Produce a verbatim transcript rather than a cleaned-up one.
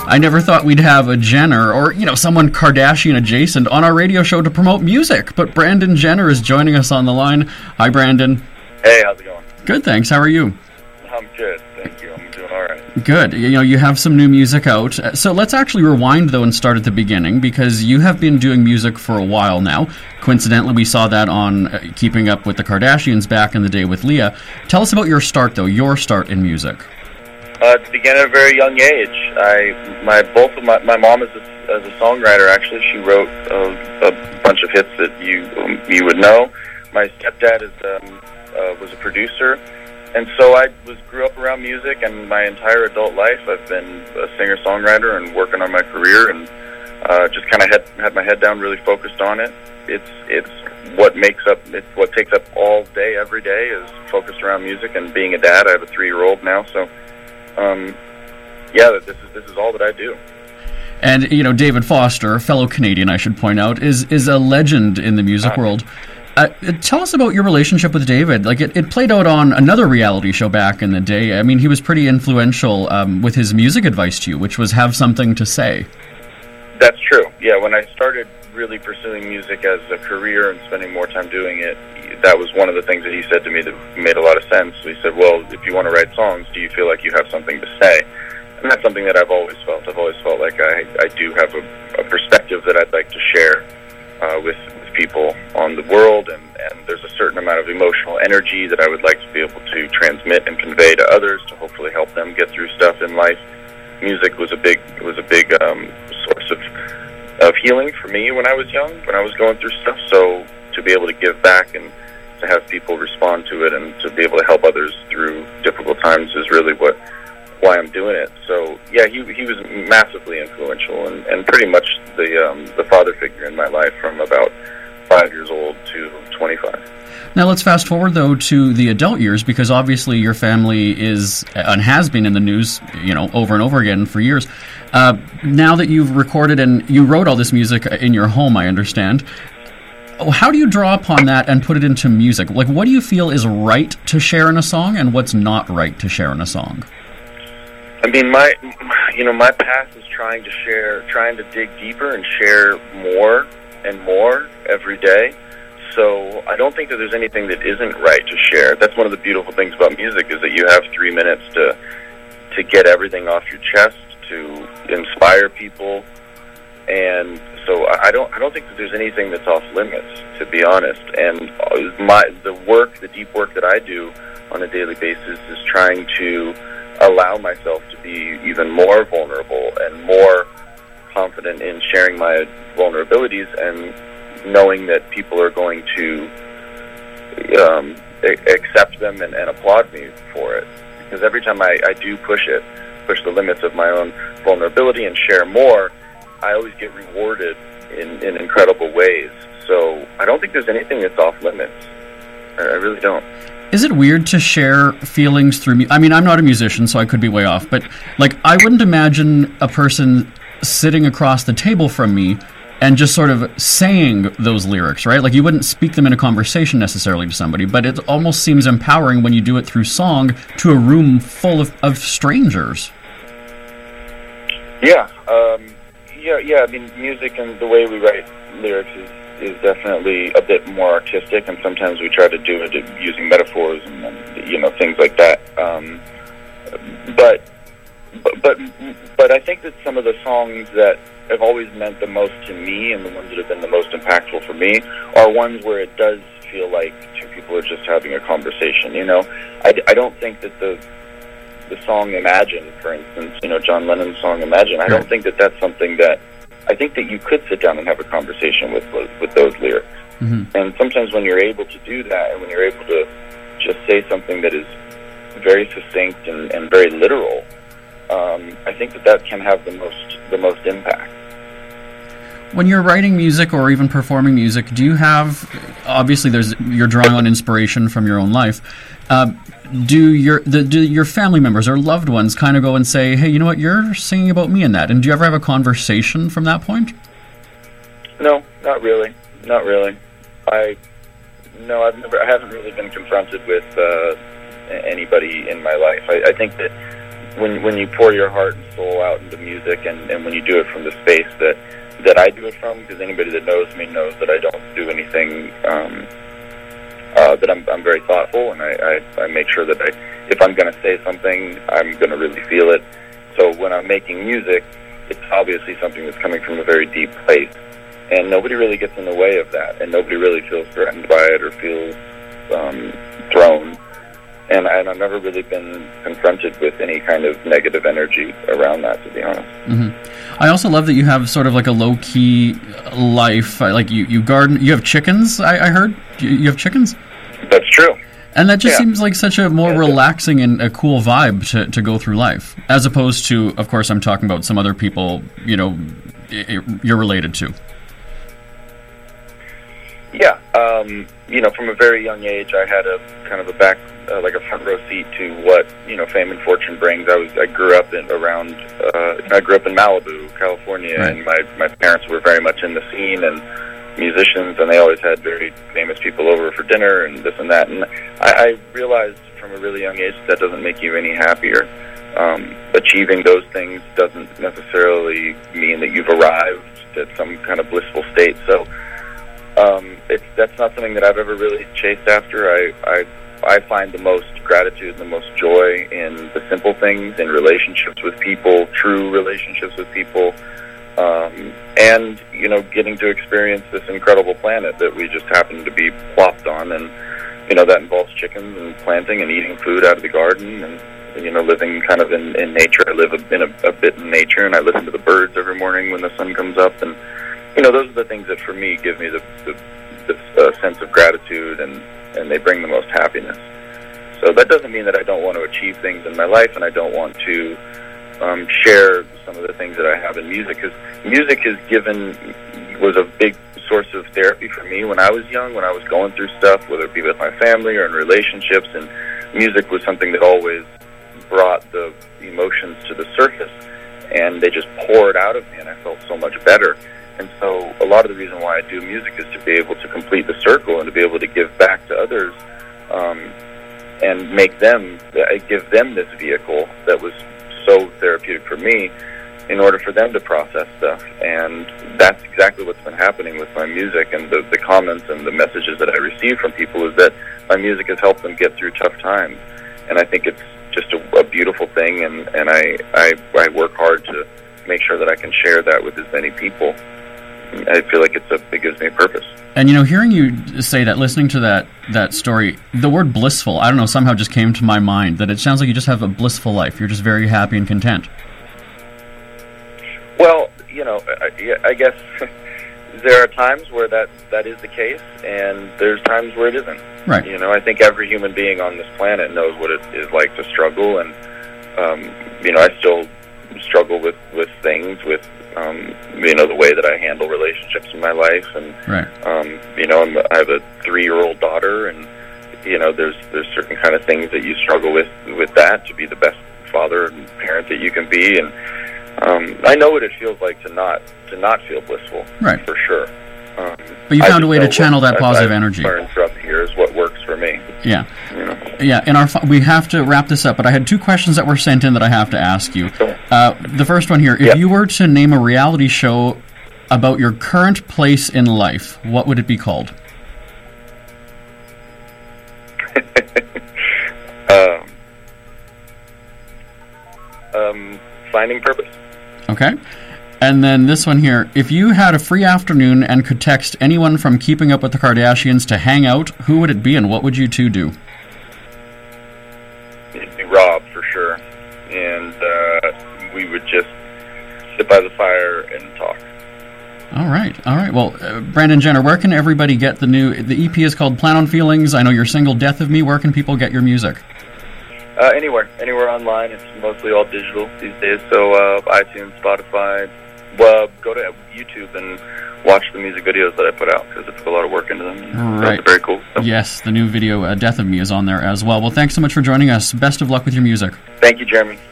I never thought we'd have a Jenner or, you know, someone Kardashian adjacent on our radio show to promote music, but Brandon Jenner is joining us on the line. Hi, Brandon. Hey, how's it going? Good, thanks. How are you? I'm good, thank you. I'm doing all right. Good. You know, you have some new music out. So let's actually rewind, though, and start at the beginning, because you have been doing music for a while now. Coincidentally, we saw that on uh, Keeping Up with the Kardashians back in the day with Leah. Tell us about your start, though, your start in music. Uh, it began at a very young age. I, my, both of my, my mom is a, as a songwriter, actually. She wrote a, a bunch of hits that you um, you would know. My stepdad is um, uh, was a producer. And so I was grew up around music, and my entire adult life I've been a singer-songwriter and working on my career, and uh, just kind of had had my head down, really focused on it. It's it's what makes up it's what takes up all day, every day, is focused around music and being a dad. I have a three-year-old now, so um, yeah, this is this is all that I do. And you know, David Foster, fellow Canadian, I should point out, is is a legend in the music uh, world. Uh, tell us about your relationship with David. Like it, it played out on another reality show back in the day. I mean, he was pretty influential um, with his music advice to you, which was have something to say. That's true. Yeah, when I started really pursuing music as a career and spending more time doing it, that was one of the things that he said to me that made a lot of sense. He said, well, if you want to write songs, do you feel like you have something to say? And that's something that I've always felt. I've always felt like I, I do have a, a perspective that I'd like to share uh, with people on the world, and, and there's a certain amount of emotional energy that I would like to be able to transmit and convey to others to hopefully help them get through stuff in life. Music was a big was a big um, source of of healing for me when I was young, when I was going through stuff. So to be able to give back and to have people respond to it and to be able to help others through difficult times is really what why I'm doing it. So yeah, he he was massively influential and, and pretty much the um, the father figure in my life from about five years old to twenty-five. Now let's fast forward, though, to the adult years, because obviously your family is and has been in the news, you know, over and over again for years. Uh, now that you've recorded and you wrote all this music in your home, I understand, how do you draw upon that and put it into music? Like, what do you feel is right to share in a song and what's not right to share in a song? I mean, my, you know, my path is trying to share, trying to dig deeper and share more and more every day. So I don't think that there's anything that isn't right to share. That's one of the beautiful things about music, is that you have three minutes to to get everything off your chest, to inspire people. And so I don't I don't think that there's anything that's off limits, to be honest. And my the work, the deep work that I do on a daily basis is trying to allow myself to be even more vulnerable and more confident in sharing my vulnerabilities, and knowing that people are going to um, a- accept them and, and applaud me for it. Because every time I, I do push it, push the limits of my own vulnerability and share more, I always get rewarded in, in incredible ways. So I don't think there's anything that's off limits. I, I really don't. Is it weird to share feelings through me? I mean, I'm not a musician, so I could be way off, but like, I wouldn't imagine a person sitting across the table from me and just sort of saying those lyrics, right? Like, you wouldn't speak them in a conversation necessarily to somebody, but it almost seems empowering when you do it through song to a room full of, of strangers. Yeah, um, yeah, yeah. I mean, music and the way we write lyrics is, is definitely a bit more artistic, and sometimes we try to do it using metaphors and, and you know, things like that. Um, but, but, but, but I think that some of the songs that have always meant the most to me, and the ones that have been the most impactful for me, are ones where it does feel like two people are just having a conversation. You know, I, I don't think that the the song Imagine, for instance, you know, John Lennon's song Imagine, I don't think that that's something that, I think that you could sit down and have a conversation with with those lyrics. Mm-hmm. And sometimes when you're able to do that, and when you're able to just say something that is very succinct and, and very literal, um, I think that that can have the most the most impact. When you're writing music or even performing music, do you have, obviously there's you're drawing on inspiration from your own life, uh, do your the, do your family members or loved ones kind of go and say, hey, you know what, you're singing about me in that? And do you ever have a conversation from that point? No, not really. Not really. I no, I've never. I haven't really been confronted with uh, anybody in my life. I, I think that when when you pour your heart and soul out into music, and, and when you do it from the space that that I do it from, because anybody that knows me knows that I don't do anything. Um, uh, that I'm I'm very thoughtful, and I, I, I make sure that I, if I'm going to say something, I'm going to really feel it. So when I'm making music, it's obviously something that's coming from a very deep place, and nobody really gets in the way of that, and nobody really feels threatened by it or feels um, thrown. And, and I've never really been confronted with any kind of negative energy around that, to be honest. Mm-hmm. I also love that you have sort of like a low-key life. Like you, you garden, you have chickens, I, I heard? You, you have chickens? That's true. And that just yeah. seems like such a more yeah, relaxing and a cool vibe to, to go through life, as opposed to, of course, I'm talking about some other people, you know, you're related to. Yeah, um, you know, from a very young age, I had a kind of a back, uh, like a front row seat to what, you know, fame and fortune brings. I was, I grew up in around, uh, I grew up in Malibu, California, right. and my, my parents were very much in the scene and musicians, and they always had very famous people over for dinner and this and that. And I, I realized from a really young age that doesn't make you any happier. Um, achieving those things doesn't necessarily mean that you've arrived at some kind of blissful state. So, Um, it's, that's not something that I've ever really chased after. I, I I find the most gratitude and the most joy in the simple things, in relationships with people, true relationships with people, um, and, you know, getting to experience this incredible planet that we just happen to be plopped on. And, you know, that involves chickens and planting and eating food out of the garden and, you know, living kind of in, in nature. I live a, in a, a bit in nature, and I listen to the birds every morning when the sun comes up. And you know, those are the things that, for me, give me the, the, the uh, sense of gratitude, and, and they bring the most happiness. So that doesn't mean that I don't want to achieve things in my life, and I don't want to um, share some of the things that I have in music, because music is given, was a big source of therapy for me when I was young, when I was going through stuff, whether it be with my family or in relationships, and music was something that always brought the emotions to the surface, and they just poured out of me, and I felt so much better. And so a lot of the reason why I do music is to be able to complete the circle and to be able to give back to others, um, and make them, I give them this vehicle that was so therapeutic for me in order for them to process stuff. And that's exactly what's been happening with my music, and the, the comments and the messages that I receive from people is that my music has helped them get through tough times. And I think it's just a, a beautiful thing, and, and I, I, I work hard to make sure that I can share that with as many people. I feel like it's a, it gives me a purpose. And, you know, hearing you say that, listening to that, that story, the word blissful, I don't know, somehow just came to my mind, that it sounds like you just have a blissful life. You're just very happy and content. Well, you know, I, I guess there are times where that, that is the case, and there's times where it isn't. Right. You know, I think every human being on this planet knows what it is like to struggle, and, um, you know, I still struggle with, with things, with Um, you know, the way that I handle relationships in my life, and right. um, you know, I'm, I have a three-year-old daughter, and you know, there's there's certain kind of things that you struggle with with that to be the best father and parent that you can be, and um, I know what it feels like to not to not feel blissful, right? For sure. Um, but you found a way to channel that positive I've energy. Learned throughout the years what works for me. Yeah, you know? yeah. In our we have to wrap this up, but I had two questions that were sent in that I have to ask you. Uh, the first one here: if yeah. you were to name a reality show about your current place in life, what would it be called? um, um, finding purpose. Okay. And then this one here, if you had a free afternoon and could text anyone from Keeping Up with the Kardashians to hang out, who would it be, and what would you two do? It'd be Rob, for sure. And uh, we would just sit by the fire and talk. All right, all right. Well, uh, Brandon Jenner, where can everybody get the new, the E P is called Plan on Feelings. I know you're single, Death of Me. Where can people get your music? Uh, anywhere, anywhere online. It's mostly all digital these days, so uh, iTunes, Spotify. Well, go to YouTube and watch the music videos that I put out, because I put a lot of work into them. Right. That's very cool. So. Yes, the new video, uh, Death of Me, is on there as well. Well, thanks so much for joining us. Best of luck with your music. Thank you, Jeremy.